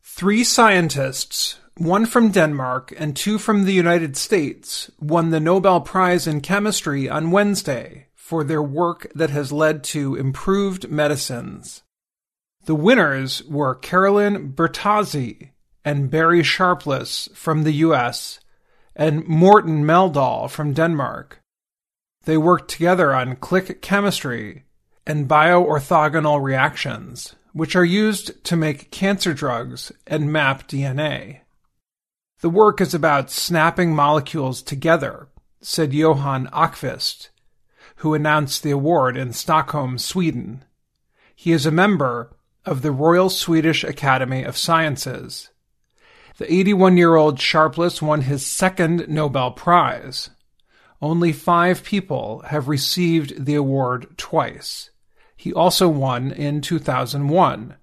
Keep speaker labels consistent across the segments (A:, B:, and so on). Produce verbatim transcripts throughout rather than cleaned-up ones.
A: Three scientists, one from Denmark and two from the United States, won the Nobel Prize in Chemistry on Wednesday for their work that has led to improved medicines. The winners were Carolyn Bertazzi and Barry Sharpless from the U S and Morten Meldal from Denmark. They worked together on click chemistry and bioorthogonal reactions, which are used to make cancer drugs and map D N A. The work is about snapping molecules together, said Johan Akvist, who announced the award in Stockholm, Sweden. He is a member of the Royal Swedish Academy of Sciences. The eighty-one-year-old Sharpless won his second Nobel Prize. Only five people have received the award twice. He also won in two thousand one.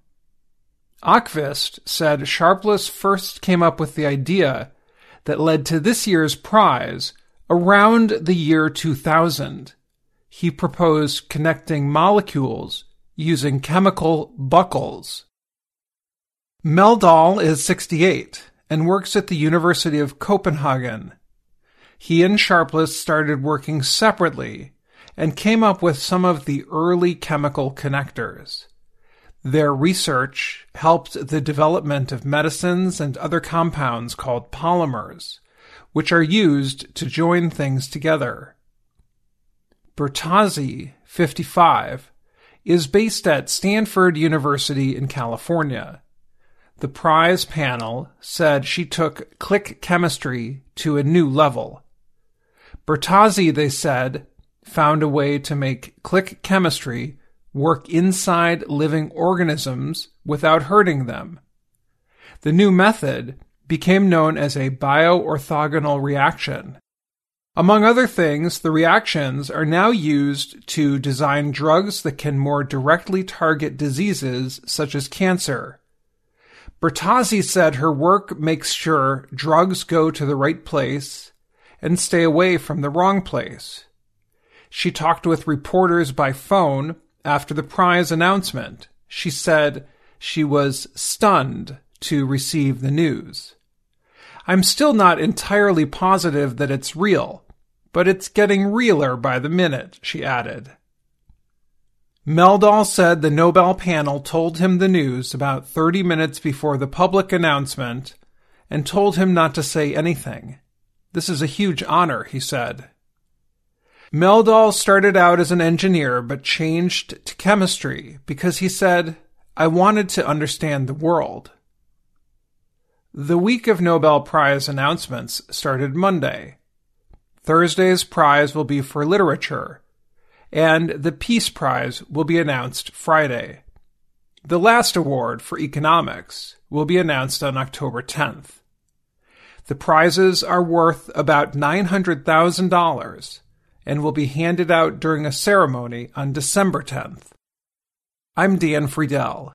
A: Akvist said Sharpless first came up with the idea that led to this year's prize around the year two thousand. He proposed connecting molecules using chemical buckles. Meldal is sixty-eight and works at the University of Copenhagen. He and Sharpless started working separately and came up with some of the early chemical connectors. Their research helped the development of medicines and other compounds called polymers, which are used to join things together. Bertazzi, fifty-five, is based at Stanford University in California. The prize panel said she took click chemistry to a new level. Bertazzi, they said, found a way to make click chemistry work inside living organisms without hurting them. The new method became known as a bioorthogonal reaction. Among other things, the reactions are now used to design drugs that can more directly target diseases such as cancer. Bertazzi said her work makes sure drugs go to the right place and stay away from the wrong place. She talked with reporters by phone after the prize announcement. She said she was stunned to receive the news. I'm still not entirely positive that it's real, but it's getting realer by the minute, she added. Meldal said the Nobel panel told him the news about thirty minutes before the public announcement and told him not to say anything. This is a huge honor, he said. Meldal started out as an engineer but changed to chemistry because he said, I wanted to understand the world. The week of Nobel Prize announcements started Monday. Thursday's prize will be for literature, and the Peace Prize will be announced Friday. The last award for economics will be announced on October tenth. The prizes are worth about nine hundred thousand dollars and will be handed out during a ceremony on December tenth. I'm Dan Friedel.